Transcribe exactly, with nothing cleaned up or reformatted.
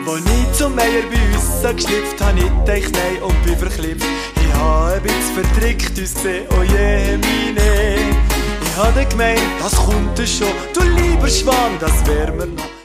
Als ich zum Meier bei uns so geschlüpft, hab ich gedacht, nein, und bin verklippt. Ich hab ein bisschen verdrickt uns gesehen, oh je, meine. Ich hab gemeint, das kommt schon, du lieber Schwan, das wär mir noch